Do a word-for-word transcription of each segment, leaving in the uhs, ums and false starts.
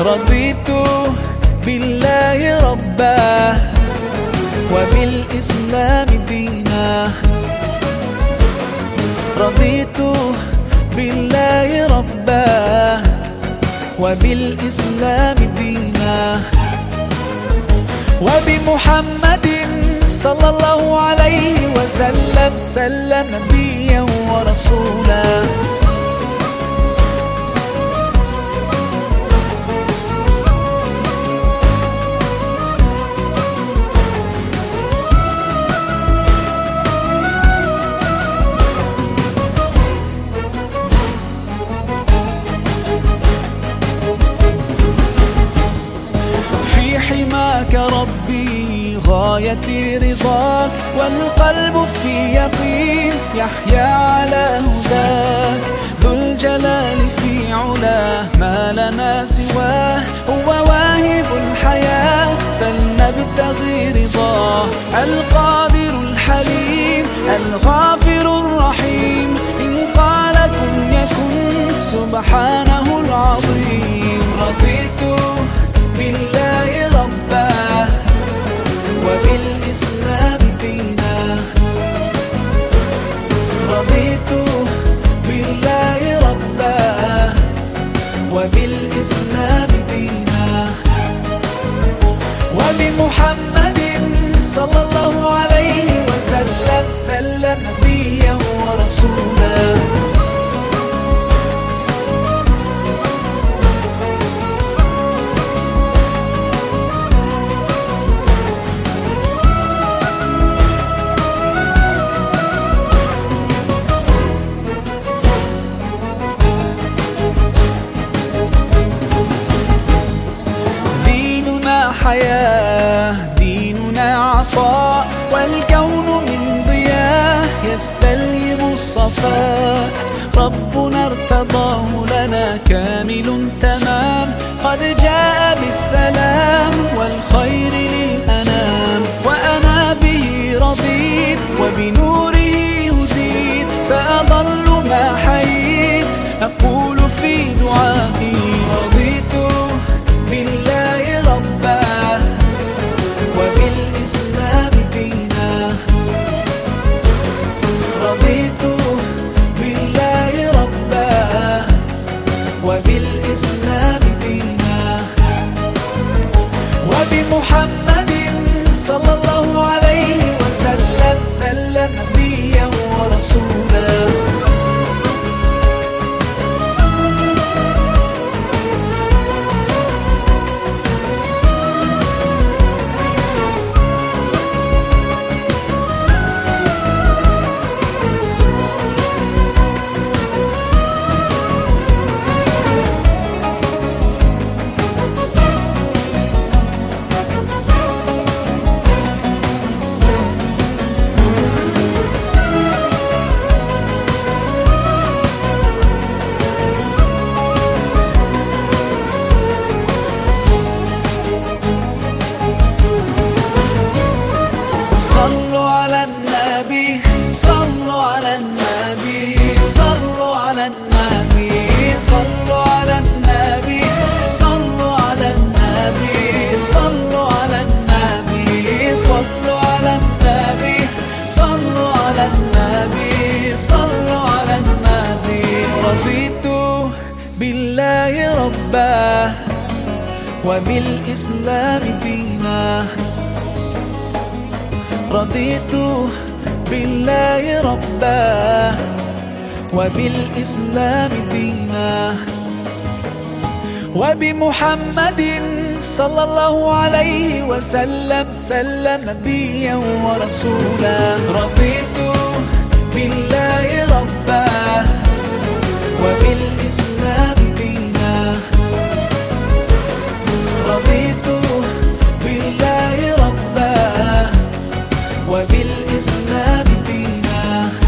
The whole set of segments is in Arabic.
رضيت بالله ربا وبالإسلام دينا. رضيت بالله ربا وبالإسلام دينا، وبمحمد صلى الله عليه وسلم سلم نبيا ورسولا. حماك ربي غاية رضاك، والقلب في يقين يحيا على هداك. ذو الجلال في علاه ما لنا سواه، هو واهب الحياة فلنبتغي رضاه. القادر الحليم الغافر الرحيم، إن قال كن يكن سبحانه العظيم. رضيت بالله ربا وبالإسلام دينا. رضيت بالله ربا وبالإسلام دينا، وبمحمد صلى الله عليه وسلم سلم نبيا ورسولا. حياة ديننا عطاء، والكون من ضياء يستلهم الصفاء. ربنا ارتضاه لنا كامل تمام، قد جاء بالسلام والخير للأنام. وأنا به رضيت وبنوره هديت، سأظل ما حييت أقول في دعائي. رضيت بالله ربا وبالإسلام دينا. رضيت بالله ربا وبالإسلام دينا، وبمحمد صلى الله عليه وسلم سلم نبيا ورسولا. صلوا على النبي صلوا على النبي صلوا على النبي صلوا على النبي صلوا على النبي صلوا على النبي صلوا على النبي صلوا على النبي صلوا على النبي. رضيت بالله ربا وبالإسلام دينا. رضيت بالله ربا وبالإسلام دينا، وبمحمد صلى الله عليه وسلم سلم نبيا ورسولا. رضيت بالله ربا وبالإسلام دينا. رضيت بالله ربا وبالإسلام دينا،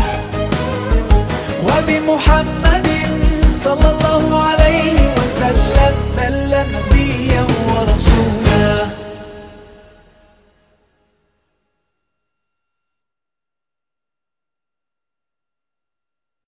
وبمحمد صلى الله عليه وسلم سلم نبيا ورسولا.